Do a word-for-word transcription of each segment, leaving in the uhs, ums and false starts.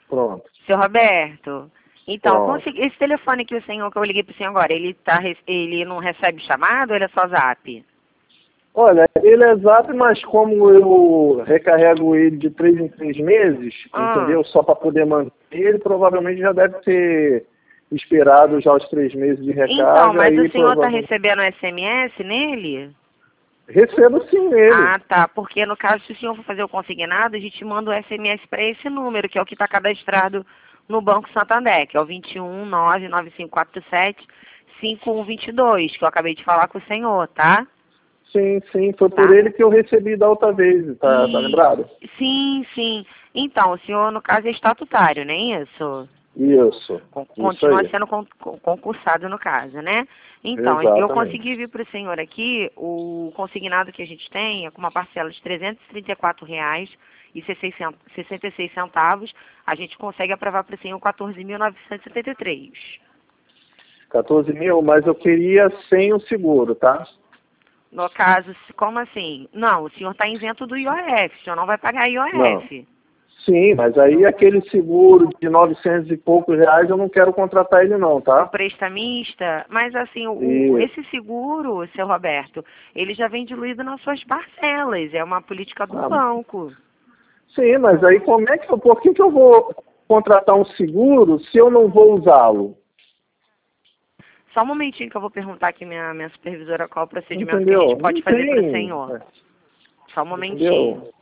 Pronto. Seu Roberto, então, Pronto. consegui- esse telefone que o senhor, que eu liguei pro senhor agora, ele, tá, re- ele não recebe chamado ou ele é só zap? Olha, ele é zap, mas como eu recarrego ele de três em três meses, Ah, entendeu? Só para poder manter, ele provavelmente já deve ter esperado já os três meses de então, recarga. mas Aí o senhor tá provavelmente recebendo S M S nele? recebo sim ele. Ah, tá, porque no caso, se o senhor for fazer o consignado, a gente manda o S M S para esse número, que é o que está cadastrado no Banco Santander, que é o dois um nove nove cinco quatro sete cinco um dois dois, que eu acabei de falar com o senhor, tá? Sim, sim, foi por Tá. ele que eu recebi da outra vez, tá, tá E lembrado? sim, sim. Então, o senhor, no caso, é estatutário, não é isso? Isso, Con- isso Continua aí, sendo con- con- concursado no caso, né? Então, eu consegui exatamente. vir para o senhor aqui, o consignado que a gente tem é com uma parcela de trezentos e trinta e quatro reais e sessenta e seis centavos. A gente consegue aprovar para o senhor quatorze mil novecentos e setenta e três. quatorze mil, mas eu queria sem o seguro, tá? No caso, se- como assim? Não, o senhor está isento do I O F, o senhor não vai pagar Não. I O F. Sim, mas aí aquele seguro de novecentos e poucos reais eu não quero contratar ele não, O tá? prestamista, mas assim, o, o- E, esse seguro, seu Roberto, ele já vem diluído nas suas parcelas, é uma política do ah, banco. sim, mas aí como é que eu, por que que eu vou contratar um seguro se eu não vou usá-lo? Só um momentinho que eu vou perguntar aqui minha, minha supervisora qual o procedimento que a gente Entendeu? pode Não fazer para o tem, senhor. é, Só um momentinho. entendeu?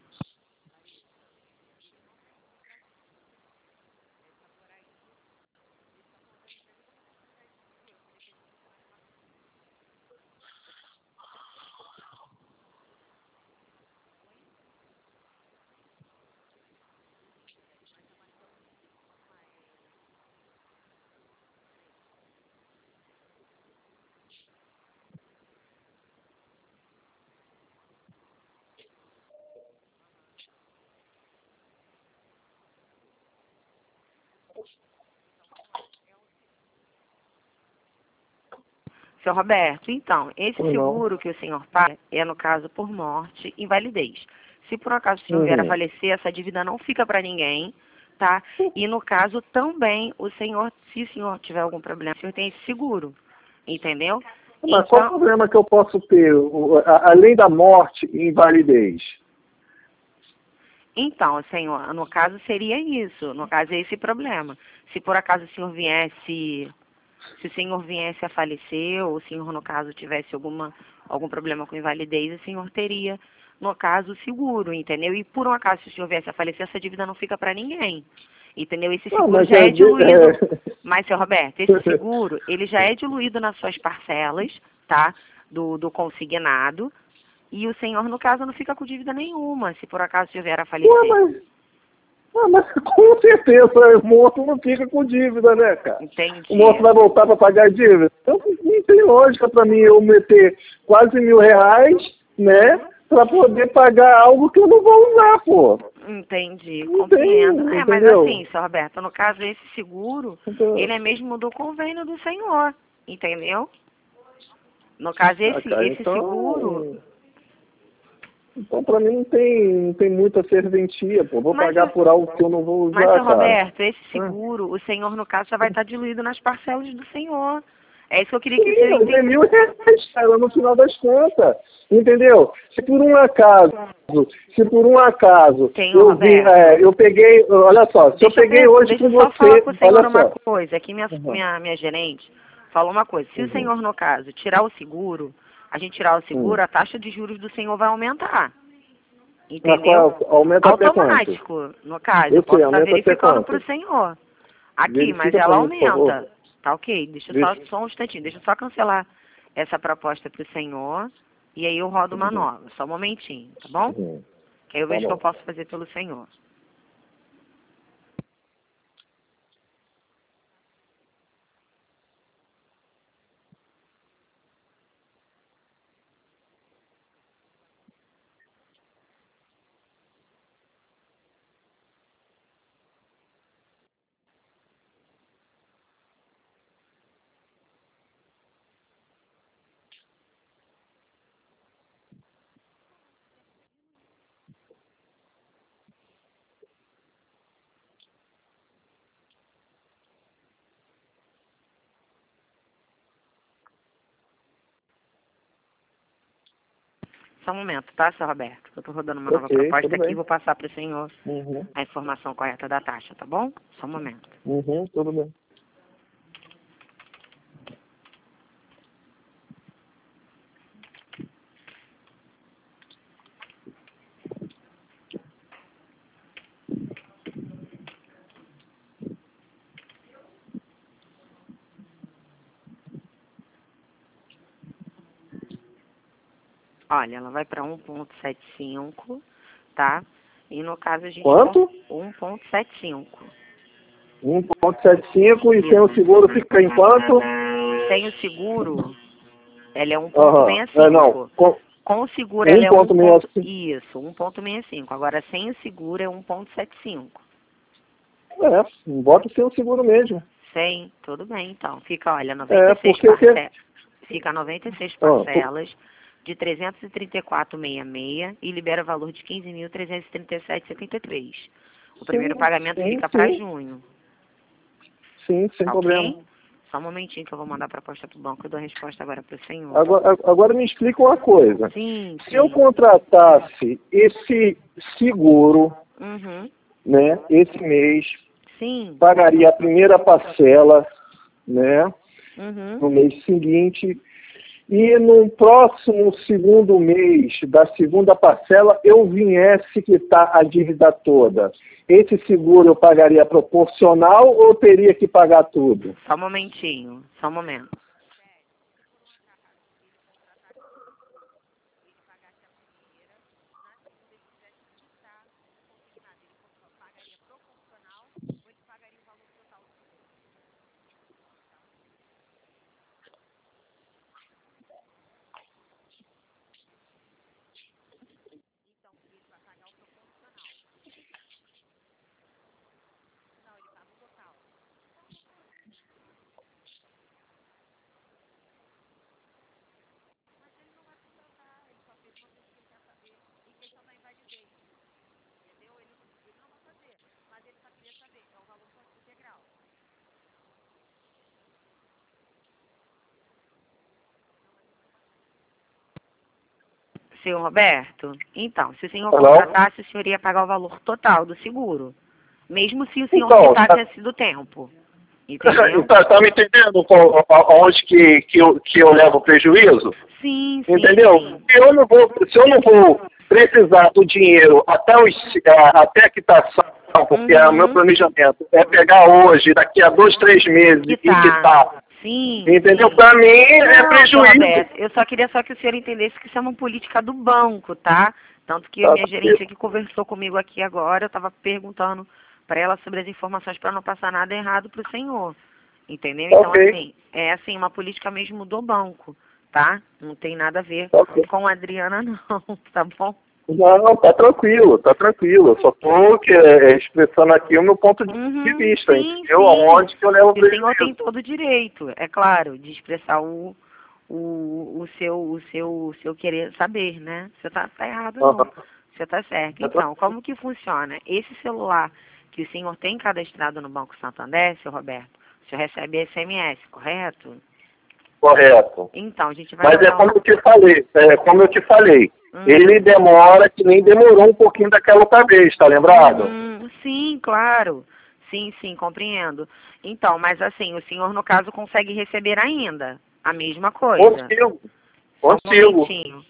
Seu Roberto, então, esse Ou não. seguro que o senhor paga é, no caso, por morte e invalidez. Se por um acaso o senhor vier a Uhum. falecer, essa dívida não fica para ninguém, tá? E no caso também, o senhor, se o senhor tiver algum problema, o senhor tem esse seguro, entendeu? Mas qual o Então, problema que eu posso ter, o- a- além da morte e invalidez? então, senhor, no caso seria isso, no caso é esse problema. Se por acaso o senhor viesse, se o senhor viesse a falecer, ou o senhor, no caso, tivesse alguma, algum problema com invalidez, o senhor teria, no caso, o seguro, entendeu? E por um acaso, se o senhor viesse a falecer, essa dívida não fica para ninguém, entendeu? Esse Não, seguro mas já é, é de- diluído. é... Mas, seu Roberto, esse seguro, ele já é diluído nas suas parcelas, tá? Do, do consignado. E o senhor, no caso, não fica com dívida nenhuma, se por acaso vier a Ué, falecer. mas, ah, mas com certeza o morto não fica com dívida, né, cara? O morto Entendi. vai voltar para pagar a dívida. Então não tem lógica para mim eu meter quase mil reais, né, para poder pagar algo que eu não vou usar, pô. Entendi, Não tem, compreendo. É, mas assim, entendeu? seu Roberto, no caso, esse seguro, Então, ele é mesmo do convênio do senhor, entendeu? No caso, ah, esse, cara, esse seguro. então, então para mim não tem, não tem muita serventia, pô. Vou Mas, pagar por algo que eu não vou mas, usar, seu cara. Roberto, esse Ah. seguro, o senhor, no caso, já vai estar diluído nas parcelas do senhor. É isso que eu queria que o Sim, senhor mas é entendesse. mil reais, cara, no final das contas. Entendeu? Se por um acaso, se por um acaso Tenho, eu vi, Roberto. é, eu peguei, olha só, se eu Deixa eu, peguei per- hoje deixa com eu só falar com você, o senhor olha uma só. coisa. Aqui minha, Uhum, minha, minha gerente falou uma coisa. Se o uhum, senhor, no caso, tirar o seguro, a gente tirar o uhum. seguro, a taxa de juros do senhor vai aumentar. Mas Entendeu? qual, aumenta até quanto? Automático, no caso. Eu Eu sei, posso estar aumenta até verificando para quanto? o senhor. Aqui, mas Verifica ela pra mim, por favor. aumenta. Tá ok? Deixa eu só, Deixa. só um instantinho. Deixa eu só cancelar essa proposta para o senhor. E aí eu rodo uma Uhum, nova. Só um momentinho, tá bom? uhum. Que aí eu Tá vejo o que eu bom. posso fazer pelo senhor. Só um momento, tá, seu Roberto? Eu tô rodando uma nova Ok, proposta tudo aqui e bem. vou passar para o senhor Uhum. a informação correta da taxa, tá bom? Só um momento. Uhum, tudo bem. Olha, ela vai para um ponto setenta e cinco, tá? E no caso a gente... Quanto? um ponto setenta e cinco. um ponto setenta e cinco e sem o Isso. seguro fica em quanto? Sem o seguro, ela é Aham. É, não. um ponto sessenta e cinco. Com Com o seguro, ela é um ponto... um ponto sessenta e cinco. Isso, um ponto sessenta e cinco. Agora, sem o seguro, é um ponto setenta e cinco. É, bota sem o seguro mesmo. Sem, tudo bem, então. Fica, olha, É, noventa e seis porque o quê? parcelas. Fica noventa e seis Ah, por- parcelas de trezentos e trinta e quatro vírgula sessenta e seis e libera valor de quinze mil trezentos e trinta e sete vírgula setenta e três. O primeiro sim, pagamento sim, fica para sim, junho. sim, sem problema. Ok? Só um momentinho que eu vou mandar a proposta para o banco. Eu dou a resposta agora para o senhor. Agora, agora me explica uma coisa. Sim, Se eu sim. contratasse esse seguro, Uhum. né, esse mês, Sim. pagaria a primeira parcela, né, Uhum. no mês seguinte, e no próximo segundo mês da segunda parcela eu viesse quitar a dívida toda. Esse seguro eu pagaria proporcional ou teria que pagar tudo? Só um momentinho. Só um momento. Senhor Roberto, então, se o senhor Hello? contratasse, o senhor ia pagar o valor total do seguro. Mesmo se o senhor Então, quitasse tá, esse do tempo. Entendeu? tá, tá me entendendo qual- onde que, que, eu, que eu levo prejuízo? Sim, sim, Entendeu? sim. Se eu não vou, se eu não vou precisar do dinheiro até, os, até a quitação, porque o meu Uhum. planejamento é pegar hoje, daqui a dois, três meses e Quitar. quitar. Sim, Entendeu? sim. Para mim é Não, senhor prejuízo. Roberto, eu só queria só que o senhor entendesse que isso é uma política do banco, tá? Tanto que a Tá, minha gerente aqui conversou comigo aqui agora, eu estava perguntando para ela sobre as informações para não passar nada errado para o senhor. Entendeu? tá Então, ok, assim, é assim, uma política mesmo do banco, tá? Não tem nada a ver tá ok. com a Adriana, não, tá bom? Não, tá tranquilo, tá tranquilo. Eu só tô que, é, expressando aqui o meu ponto de Uhum, vista, sim, entendeu? sim. Aonde que eu levo E o senhor tem prejuízo. todo o direito, é claro, de expressar o, o, o, seu, o, seu, o seu querer saber, né? Você tá, tá errado, não. Aham. Você tá certo. Tá Então, tranquilo. como que funciona? Esse celular que o senhor tem cadastrado no Banco Santander, seu Roberto, o senhor recebe S M S, correto? Correto. Então, a gente vai Mas é mandar um... como eu te falei, é como eu te falei. Hum. Ele demora que nem demorou um pouquinho daquela outra vez, tá lembrado? Hum, sim, claro. Sim, sim, compreendo. Então, mas assim, o senhor, no caso, consegue receber ainda a mesma coisa. Consigo, Só um consigo. momentinho.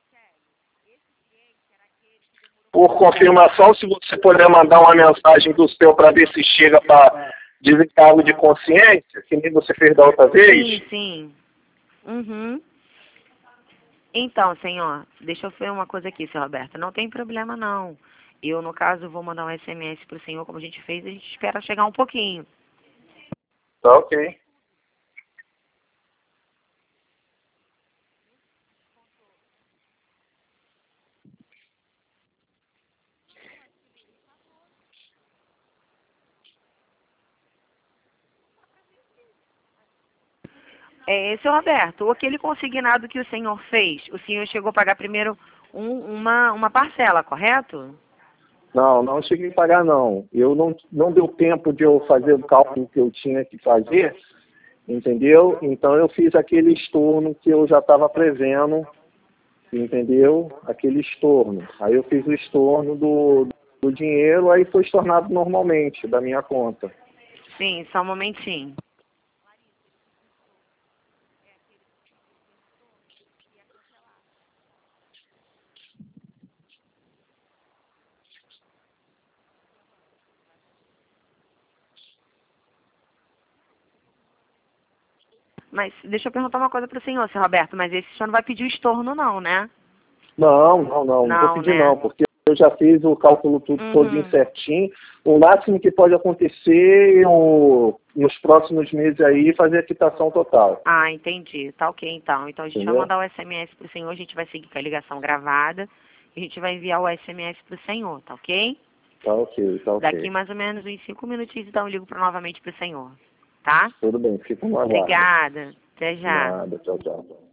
Por confirmação, se você puder mandar uma mensagem do seu para ver se chega para desencargo de consciência, que nem você fez da outra vez. Sim, sim. Uhum. Então, senhor, deixa eu ver uma coisa aqui, senhor Roberto. Não tem problema, não. Eu, no caso, vou mandar um S M S para o senhor, como a gente fez, a gente espera chegar um pouquinho. Tá ok. É, senhor Roberto, aquele consignado que o senhor fez, o senhor chegou a pagar primeiro um- uma, uma parcela, correto? Não, não cheguei a pagar não. Eu não, não deu tempo de eu fazer o cálculo que eu tinha que fazer, entendeu? Então eu fiz aquele estorno que eu já estava prevendo, entendeu? Aquele estorno. Aí eu fiz o estorno do, do dinheiro, aí foi estornado normalmente da minha conta. Sim, só um momentinho. Mas deixa eu perguntar uma coisa para o senhor, seu Roberto, mas esse senhor não vai pedir o estorno não, né? Não, não, não, não vou Não, pedir né? não, porque eu já fiz o cálculo tudo Uhum. todinho certinho. O máximo que pode acontecer eu, nos próximos meses aí, fazer a quitação total. Ah, entendi. Tá ok, então. Então a gente Entendeu? vai mandar o S M S pro senhor, a gente vai seguir com a ligação gravada e a gente vai enviar o S M S pro senhor, tá ok? Tá ok, tá ok. Daqui mais ou menos uns cinco minutinhos, então eu ligo pra, novamente pro senhor, tá? Tudo bem, fica no aguardo. Obrigada. Até já. Nada, tchau, tchau.